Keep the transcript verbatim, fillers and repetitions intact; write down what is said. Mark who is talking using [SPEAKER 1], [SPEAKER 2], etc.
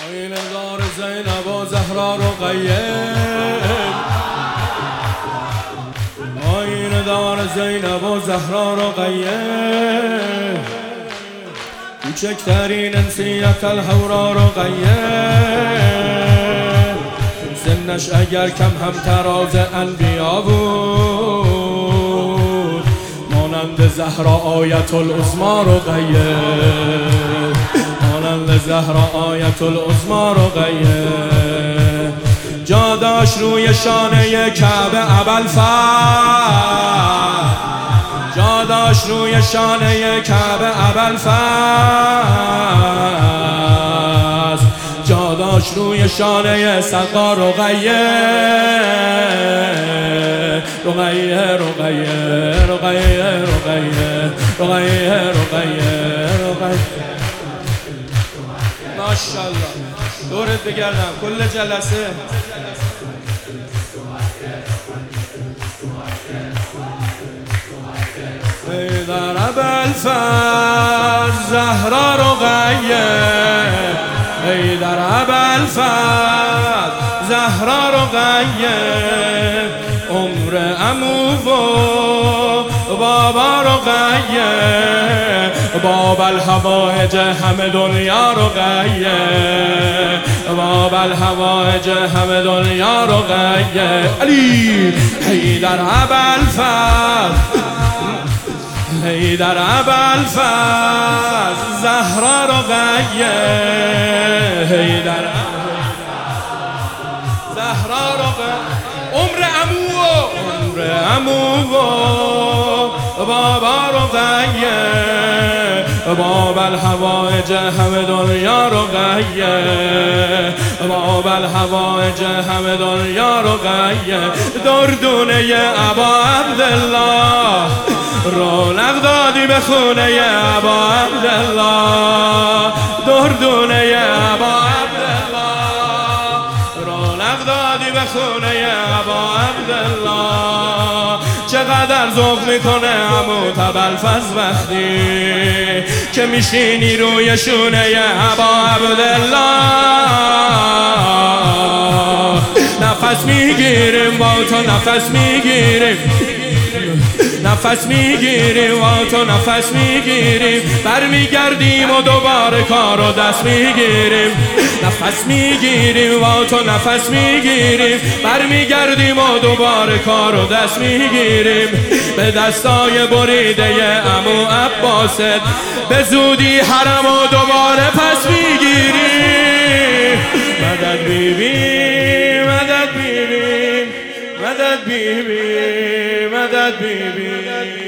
[SPEAKER 1] آینه دار زینب و زهرا رقیه، آینه دار زینب و زهرا رقیه، کوچکترین انسیت الهورا رقیه، سنش اگر کم هم تراز انبیا بود، مانند زهرا آیت العظما رقیه، مانند زهرا آیت العظما رقیه. جا داشت روی شانه کعبه ابوالفضل، جا داشت روی شانه کعبه ابوالفضل، جا داشت روی شانه صدقا رقیه، رقیه رقیه رقیه رقیه رقیه رقیه رقیه. ماشاءالله دورت بگردم کل جلسه. در ابوالفضل زهرا رقیه، ای در ابوالفضل زهرا رقیه، عمر عمو و بابا رقیه، باب الحوائج همه دنیا رقیه، باب الحوائج همه دنیا رقیه. علی ای در ابوالفضل، ای در ابوالفضل زهرا رقیه، ای در زهرا رقیه، عمر عمو عمر عمو بابا رقیه، باب الحوائج همه دنیا رقیه، باب الحوائج همه دنیا رقیه. دردونه ابا عبدالله رونق دادی به خونه ابا عبدالله، دردونه ابا عبدالله رونق دادی به خونه ابا عبدالله. چقدر ذوق میکنه عمو ابوالفضل وقتی که میشینی روی شونه ابا عبدالله. نفس میگیریم با تو نفس میگیریم، نفس میگیریم و تو نفس میگیریم، برمیگردیم و دوباره کار و دست میگیریم. نفس میگیریم و تو نفس میگیریم، برمیگردیم و دوباره کار و دست میگیریم. به دستای بریده عمو عباست به زودی حرم و دوباره پس میگیریم. مدد بیبی مدد بیبی مدد بیبی مدد بیبی.